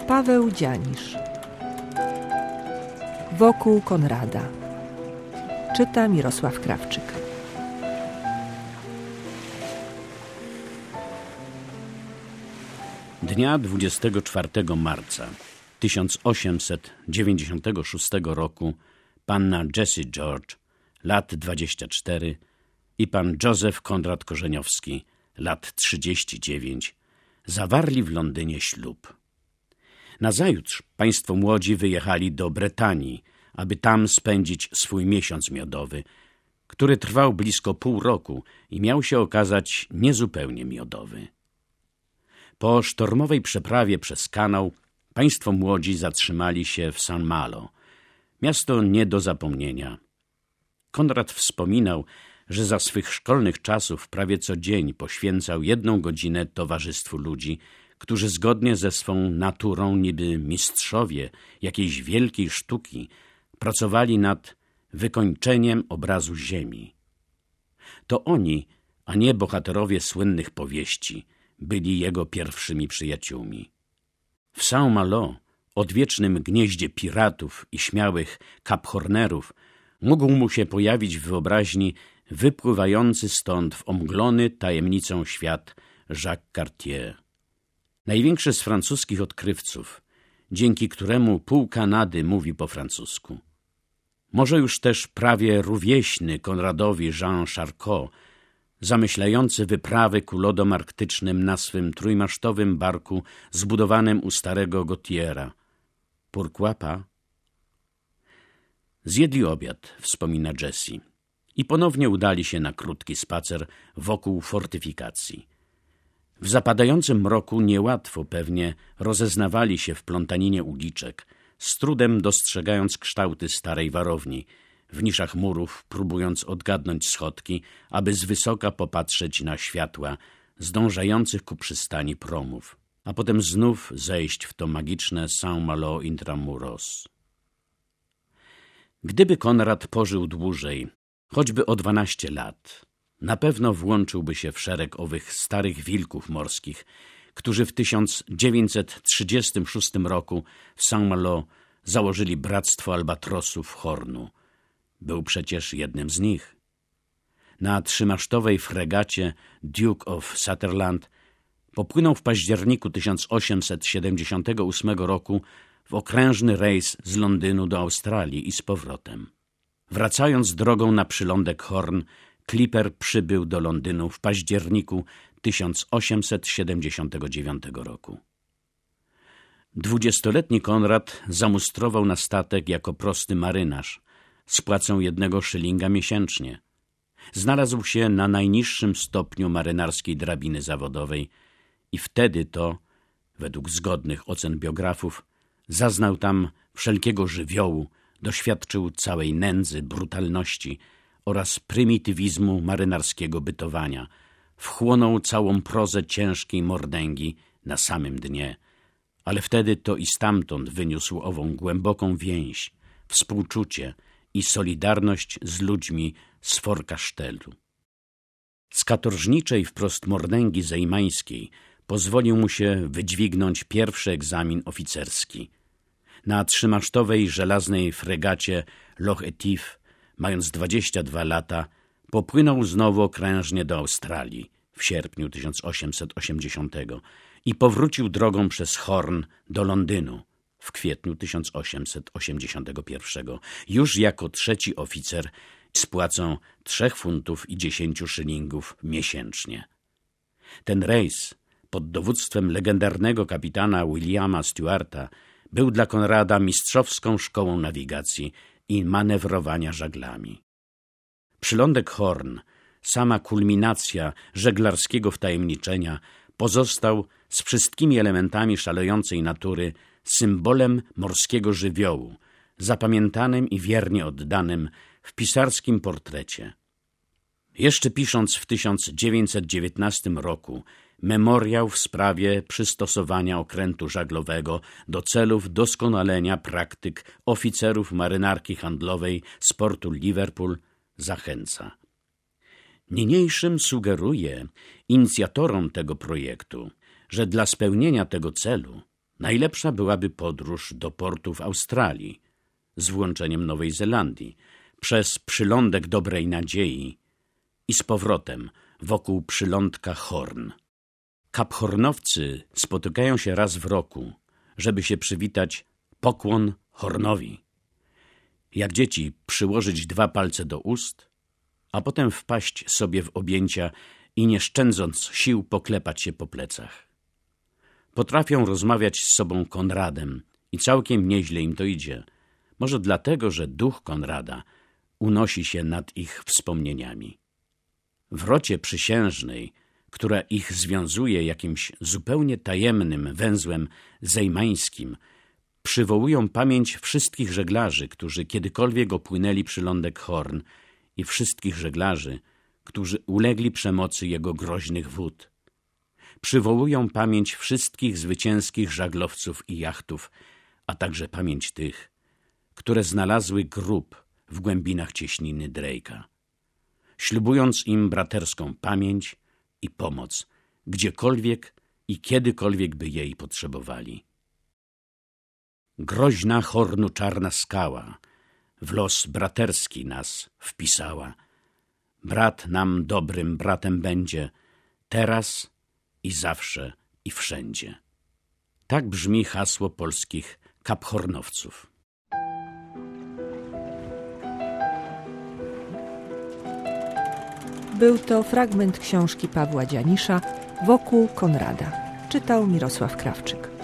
Paweł Dzianisz. Wokół Konrada. Czyta Mirosław Krawczyk. Dnia 24 marca 1896 roku panna Jessie George, lat 24, i pan Józef Konrad Korzeniowski, lat 39, zawarli w Londynie ślub. Nazajutrz państwo młodzi wyjechali do Bretanii, aby tam spędzić swój miesiąc miodowy, który trwał blisko pół roku i miał się okazać niezupełnie miodowy. Po sztormowej przeprawie przez kanał państwo młodzi zatrzymali się w St. Malo, miasto nie do zapomnienia. Konrad wspominał, że za swych szkolnych czasów prawie co dzień poświęcał 1 godzinę towarzystwu ludzi, którzy zgodnie ze swą naturą niby mistrzowie jakiejś wielkiej sztuki pracowali nad wykończeniem obrazu ziemi. To oni, a nie bohaterowie słynnych powieści, byli jego pierwszymi przyjaciółmi. W St. Malo, odwiecznym gnieździe piratów i śmiałych kaphornerów, mógł mu się pojawić w wyobraźni wypływający stąd w omglony tajemnicą świat Jacques Cartier. Największy z francuskich odkrywców, dzięki któremu pół Kanady mówi po francusku. Może już też prawie rówieśny Konradowi Jean Charcot, zamyślający wyprawy ku lodom arktycznym na swym trójmasztowym barku zbudowanym u starego Gautiera. Pourquoi pas? Zjedli obiad, wspomina Jessie, i ponownie udali się na krótki spacer wokół fortyfikacji. W zapadającym mroku niełatwo pewnie rozeznawali się w plątaninie uliczek, z trudem dostrzegając kształty starej warowni, w niszach murów próbując odgadnąć schodki, aby z wysoka popatrzeć na światła zdążających ku przystani promów, a potem znów zejść w to magiczne Saint-Malo intramuros. Gdyby Konrad pożył dłużej, choćby o 12 lat, na pewno włączyłby się w szereg owych starych wilków morskich, którzy w 1936 roku w Saint-Malo założyli Bractwo Albatrosów Hornu. Był przecież jednym z nich. Na trzymasztowej fregacie Duke of Sutherland popłynął w październiku 1878 roku w okrężny rejs z Londynu do Australii i z powrotem. Wracając drogą na przylądek Horn, Clipper przybył do Londynu w październiku 1879 roku. 20-letni Konrad zamustrował na statek jako prosty marynarz z płacą 1 szylinga miesięcznie. Znalazł się na najniższym stopniu marynarskiej drabiny zawodowej i wtedy to, według zgodnych ocen biografów, zaznał tam wszelkiego żywiołu, doświadczył całej nędzy, brutalności oraz prymitywizmu marynarskiego bytowania, wchłonął całą prozę ciężkiej mordęgi na samym dnie, ale wtedy to i stamtąd wyniósł ową głęboką więź, współczucie i solidarność z ludźmi z Forkasztelu. Z katorżniczej wprost mordęgi zejmańskiej pozwolił mu się wydźwignąć pierwszy egzamin oficerski. Na trzymasztowej żelaznej fregacie Loch Etive, mając 22 lata, popłynął znowu okrężnie do Australii w sierpniu 1880 i powrócił drogą przez Horn do Londynu w kwietniu 1881, już jako 3. oficer z płacą 3 funtów i 10 szylingów miesięcznie. Ten rejs pod dowództwem legendarnego kapitana Williama Stewarta był dla Konrada mistrzowską szkołą nawigacji i manewrowania żaglami. Przylądek Horn, sama kulminacja żeglarskiego wtajemniczenia, pozostał z wszystkimi elementami szalejącej natury symbolem morskiego żywiołu, zapamiętanym i wiernie oddanym w pisarskim portrecie. Jeszcze pisząc w 1919 roku memoriał w sprawie przystosowania okrętu żaglowego do celów doskonalenia praktyk oficerów marynarki handlowej z portu Liverpool, zachęca. Niniejszym sugeruje inicjatorom tego projektu, że dla spełnienia tego celu Najlepsza byłaby podróż do portów Australii, z włączeniem Nowej Zelandii, przez przylądek Dobrej Nadziei i z powrotem wokół przylądka Horn. Kaphornowcy spotykają się raz w roku, żeby się przywitać pokłon Hornowi. Jak dzieci przyłożyć 2 palce do ust, a potem wpaść sobie w objęcia i nie szczędząc sił poklepać się po plecach. Potrafią rozmawiać z sobą Konradem i całkiem nieźle im to idzie. Może dlatego, że duch Konrada unosi się nad ich wspomnieniami. W rocie przysiężnej, która ich związuje jakimś zupełnie tajemnym węzłem zejmańskim, przywołują pamięć wszystkich żeglarzy, którzy kiedykolwiek opłynęli przylądek Horn i wszystkich żeglarzy, którzy ulegli przemocy jego groźnych wód. Przywołują pamięć wszystkich zwycięskich żaglowców i jachtów, a także pamięć tych, które znalazły grób w głębinach cieśniny Drake'a, ślubując im braterską pamięć i pomoc, gdziekolwiek i kiedykolwiek by jej potrzebowali. Groźna Hornu czarna skała w los braterski nas wpisała. Brat nam dobrym bratem będzie, teraz i zawsze i wszędzie. Tak brzmi hasło polskich kaphornowców. Był to fragment książki Pawła Dzianisza „Wokół Konrada”. Czytał Mirosław Krawczyk.